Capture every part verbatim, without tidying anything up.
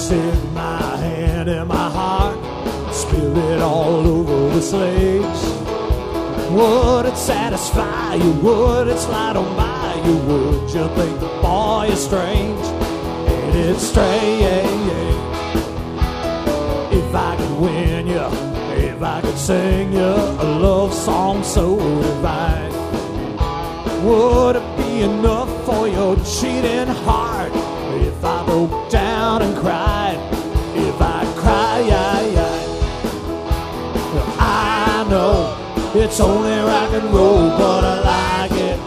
stick my hand in my heart, spill it all over the stage? Would it satisfy you? Would it slide on by you? Would you think the boy is strange? Ain't it strange? If I could win you, if I could sing you a love song so divine, would it be enough for your cheating heart? If I broke down and cried, if I cried, I know it's only rock and roll, but I like it.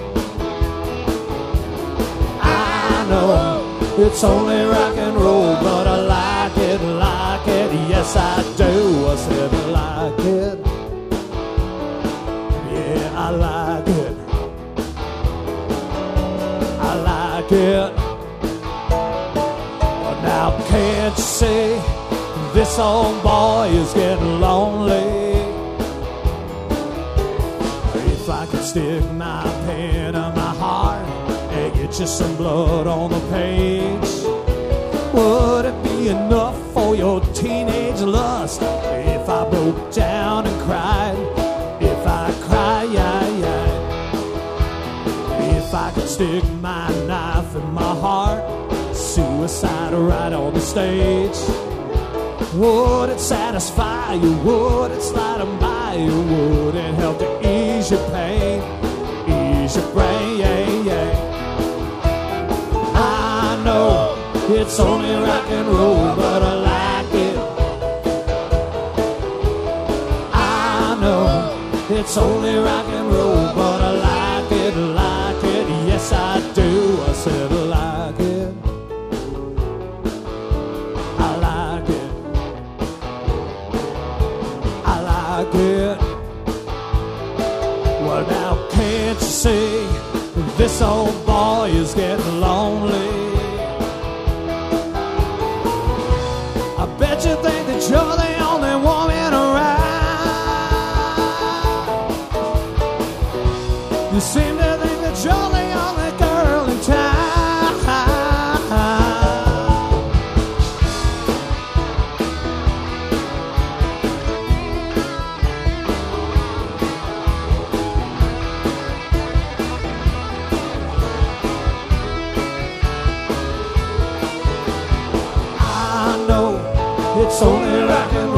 I know it's only rock and roll, but I like it, like it. Yes, I do. I said I like it. Yeah, I like it. I like it. But now can't you see this old boy is getting lonely? If I could stick my pen in my heart and get you some blood on the page, would it be enough for your teenage lust? If I broke down and cried, if I cried, yeah, yeah. If I could stick my knife in my heart, suicide right on the stage, would it satisfy you? Would it slide on by you? Would it help to ease your pain, ease your brain? Yeah, yeah. I know it's only rock and roll, but I like it. I know it's only rock and roll, but I like it, like it. Yes, I do. I said I like it. I like it. I like it. Well, now can't you see this old boy is getting lonely? I bet you think that you're the only woman around. You seem to think that you're the only girl in town. I know it's only rock and